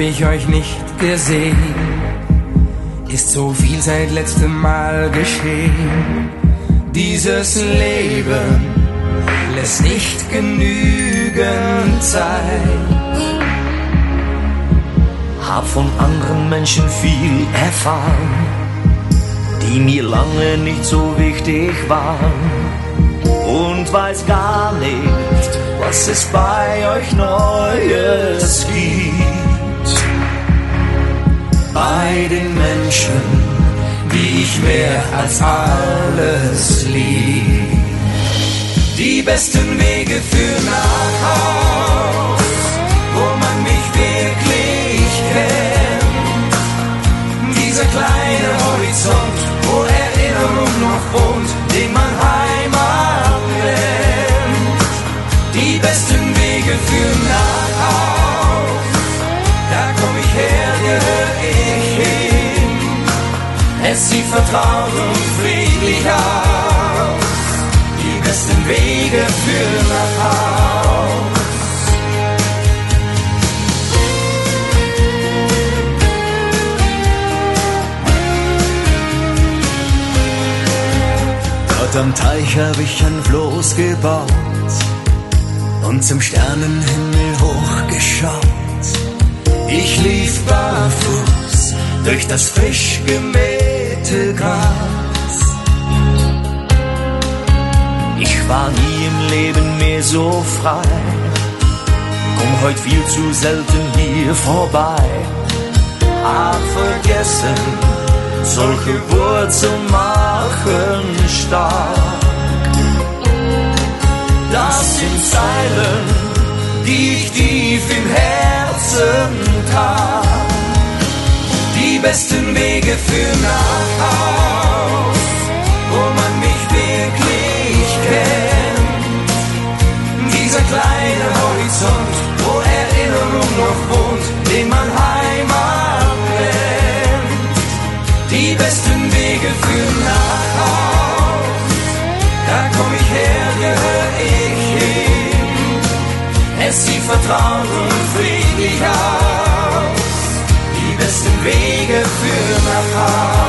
ich euch nicht gesehen. Ist so viel seit letztem Mal geschehen. Dieses Leben lässt nicht genügend Zeit. Hab von anderen Menschen viel erfahren, die mir lange nicht so wichtig waren. Und weiß gar nicht, was es bei euch Neues gibt. Bei den Menschen, die ich mehr als alles lieb. Die besten Wege führen nach Haus, wo man mich wirklich kennt. Dieser kleine Horizont, wo Erinnerung noch wohnt, den man Heimat nennt. Die besten Wege führen nach Haus, da komm ich her, gehör ich hin. Es sieht vertraut und friedlich aus. Die besten Wege führen nach Haus. Dort am Teich hab ich ein Floß gebaut und zum Sternenhimmel hochgeschaut. Ich lief barfuß durch das frisch gemähte Gras. Ich war nie im Leben mehr so frei, komm heut viel zu selten hier vorbei. Hab vergessen, solche Wurzeln machen stark. Das sind Zeilen, die ich tief im Herzen trag. Die besten Wege führen nach Haus, wo man mich wirklich kennt. Dieser kleine Horizont, wo Erinnerung noch wohnt, den man Heimat nennt. Die besten Wege führen nach Haus, da komm ich her, gehör ich hin. Es sieht vertraut und friedlich aus. Die besten Wege führen nach Haus.